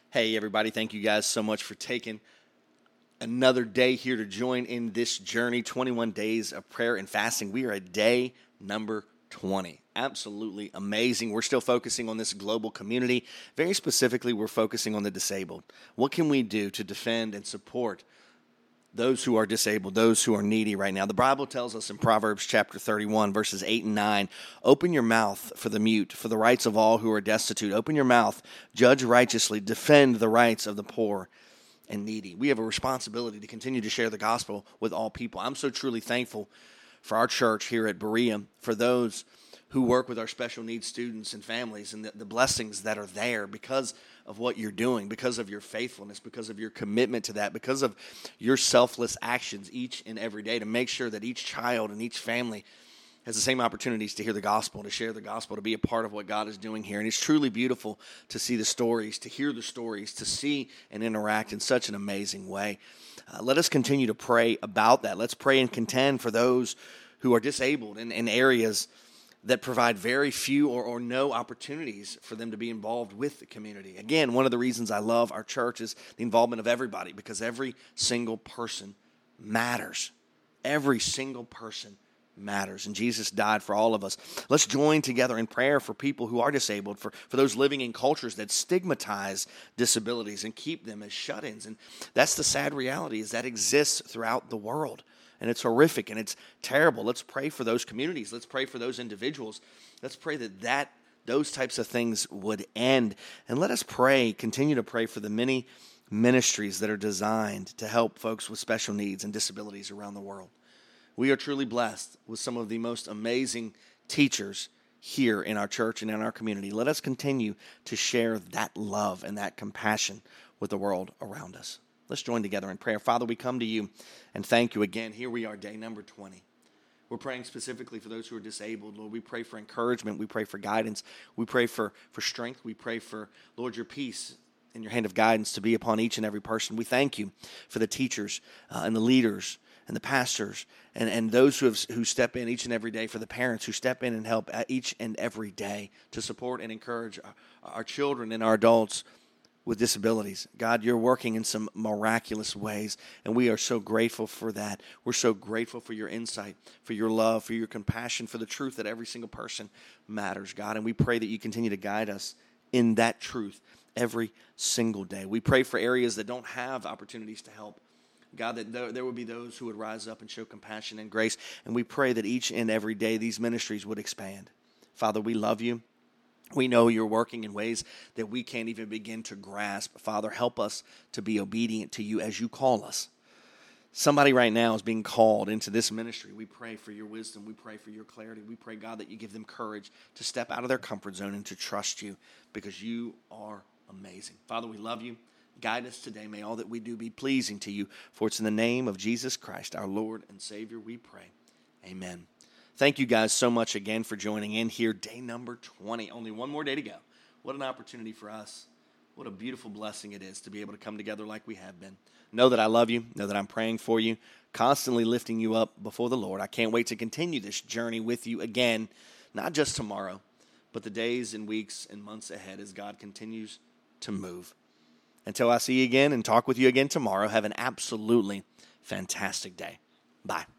Hey, everybody. Thank you guys so much for taking another day here to join in this journey, 21 days of prayer and fasting. We are at day number 20. Absolutely amazing. We're still focusing on this global community. Very specifically, we're focusing on the disabled. What can we do to defend and support those who are disabled, those who are needy right now? The Bible tells us in Proverbs chapter 31, verses 8 and 9, open your mouth for the mute, for the rights of all who are destitute. Open your mouth, judge righteously, defend the rights of the poor and needy. We have a responsibility to continue to share the gospel with all people. I'm so truly thankful for our church here at Berea, for those who work with our special needs students and families, and the blessings that are there because of what you're doing, because of your faithfulness, because of your commitment to that, because of your selfless actions each and every day to make sure that each child and each family has the same opportunities to hear the gospel, to share the gospel, to be a part of what God is doing here. And it's truly beautiful to see the stories, to hear the stories, to see and interact in such an amazing way. Let us continue to pray about that. Let's pray and contend for those who are disabled in areas that provide very few or no opportunities for them to be involved with the community. Again, one of the reasons I love our church is the involvement of everybody, because every single person matters. Every single person matters, and Jesus died for all of us. Let's join together in prayer for people who are disabled, for those living in cultures that stigmatize disabilities and keep them as shut-ins. And that's the sad reality, is that exists throughout the world. And it's horrific and it's terrible. Let's pray for those communities. Let's pray for those individuals. Let's pray that those types of things would end. And let us pray, continue to pray for the many ministries that are designed to help folks with special needs and disabilities around the world. We are truly blessed with some of the most amazing teachers here in our church and in our community. Let us continue to share that love and that compassion with the world around us. Let's join together in prayer. Father, we come to you and thank you again. Here we are, day number 20. We're praying specifically for those who are disabled. Lord, we pray for encouragement. We pray for guidance. We pray for strength. We pray for, Lord, your peace and your hand of guidance to be upon each and every person. We thank you for the teachers and the leaders and the pastors and those who step in each and every day, for the parents who step in and help each and every day to support and encourage our children and our adults with disabilities. God, you're working in some miraculous ways, and we are so grateful for that. We're so grateful for your insight, for your love, for your compassion, for the truth that every single person matters, God. And we pray that you continue to guide us in that truth every single day. We pray for areas that don't have opportunities to help. God, that there would be those who would rise up and show compassion and grace. And we pray that each and every day these ministries would expand. Father, we love you. We know you're working in ways that we can't even begin to grasp. Father, help us to be obedient to you as you call us. Somebody right now is being called into this ministry. We pray for your wisdom. We pray for your clarity. We pray, God, that you give them courage to step out of their comfort zone and to trust you, because you are amazing. Father, we love you. Guide us today. May all that we do be pleasing to you. For it's in the name of Jesus Christ, our Lord and Savior, we pray. Amen. Thank you guys so much again for joining in here. Day number 20. Only one more day to go. What an opportunity for us. What a beautiful blessing it is to be able to come together like we have been. Know that I love you. Know that I'm praying for you. Constantly lifting you up before the Lord. I can't wait to continue this journey with you again. Not just tomorrow, but the days and weeks and months ahead as God continues to move. Until I see you again and talk with you again tomorrow, have an absolutely fantastic day. Bye.